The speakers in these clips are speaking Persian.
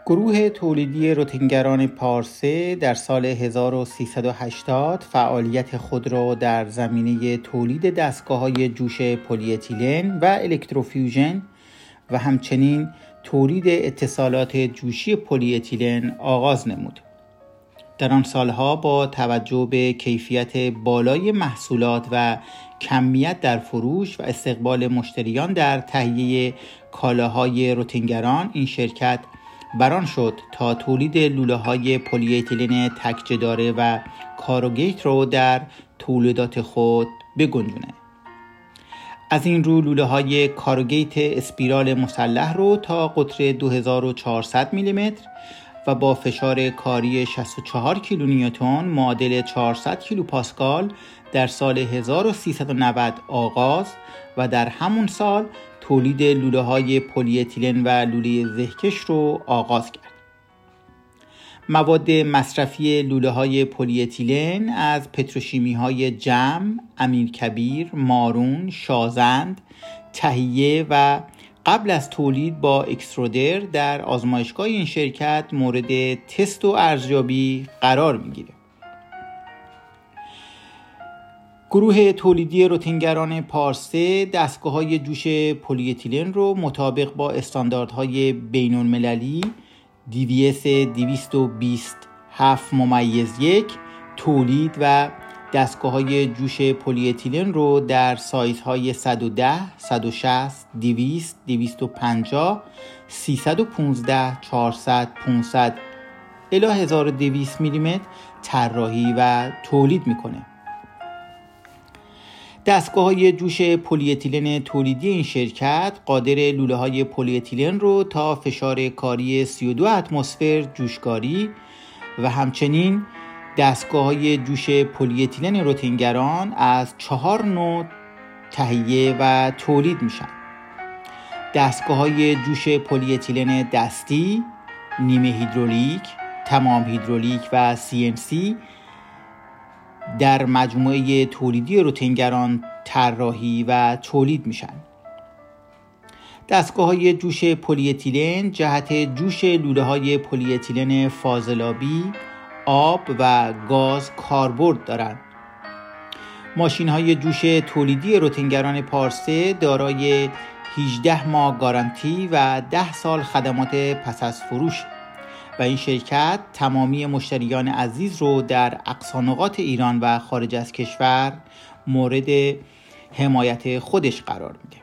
گروه تولیدی روتینگران پارسه در سال 1380 فعالیت خود را در زمینه تولید دستگاه‌های جوش پلی اتیلن و الکتروفیوژن و همچنین تولید اتصالات جوشی پلی اتیلن آغاز نمود. در آن سالها با توجه به کیفیت بالای محصولات و کمیت در فروش و استقبال مشتریان در تهیه کالاهای روتینگران، این شرکت بران شد تا تولید لوله‌های پلی اتیلن تک‌جداره و کاروگیت رو در تولیدات خود بگنجونه. از این رو لوله‌های کاروگیت اسپیرال مسلح رو تا قطر 2400 میلیمتر و با فشار کاری 64 کیلونیوتن معادل 400 کیلوپاسکال در سال 1390 آغاز و در همون سال تولید لوله‌های پلی اتیلن و لوله زهکش رو آغاز کرد. مواد مصرفی لوله‌های پلی اتیلن از پتروشیمی‌های جم، امیرکبیر، مارون، شازند تهیه و قبل از تولید با اکسترودر در آزمایشگاه این شرکت مورد تست و ارزیابی قرار می‌گیره. گروه تولیدی روتینگران پارسه دستگاه‌های جوش پلی اتیلن رو مطابق با استانداردهای بین‌المللی DVS 227-1 تولید و دستگاه‌های جوش پلی اتیلن رو در سایزهای 110, 160, 200, 250, 315, 400, 500 الی 1200 میلیمتر طراحی و تولید میکنه. دستگاه‌های جوش پلی اتیلن تولیدی این شرکت قادر لوله‌های پلی اتیلن رو تا فشار کاری 32 اتمسفر جوشکاری و همچنین دستگاه‌های جوش پلی اتیلن روتینگران از 4 نوع تهیه و تولید میشن. دستگاه‌های جوش پلی اتیلن دستی، نیمه هیدرولیک، تمام هیدرولیک و CNC در مجموعه تولیدی روتینگران طراحی و تولید میشن. دستگاه‌های جوش پلی اتیلن جهت جوش لوله‌های پلی اتیلن فاضلابی، آب و گاز کاربرد دارند. ماشین‌های جوش تولیدی روتینگران پارسه دارای 18 ماه گارانتی و 10 سال خدمات پس از فروش و این شرکت تمامی مشتریان عزیز رو در اقصا نقاط ایران و خارج از کشور مورد حمایت خودش قرار میده.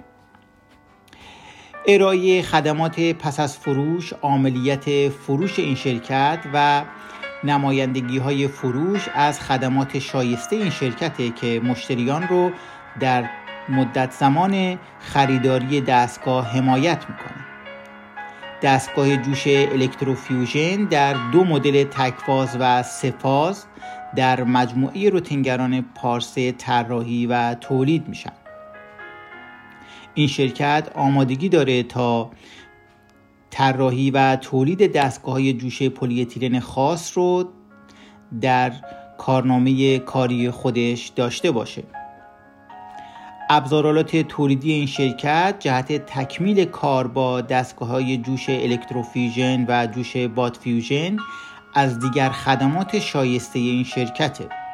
ارائه خدمات پس از فروش، عملیات فروش این شرکت و نمایندگی‌های فروش از خدمات شایسته این شرکته که مشتریان رو در مدت زمان خریداری دستگاه حمایت میکنه. دستگاه جوش الکتروفیوژن در 2 مدل تکفاز و 3 فاز در مجموعه روتینگران پارسه طراحی و تولید میشن. این شرکت آمادگی داره تا طراحی و تولید دستگاه‌های جوش پلی اتیلن خاص رو در کارنامه کاری خودش داشته باشه. ابزارالات تولیدی این شرکت جهت تکمیل کار با دستگاه‌های جوش الکتروفیوژن و جوش بادفیوژن از دیگر خدمات شایسته این شرکته.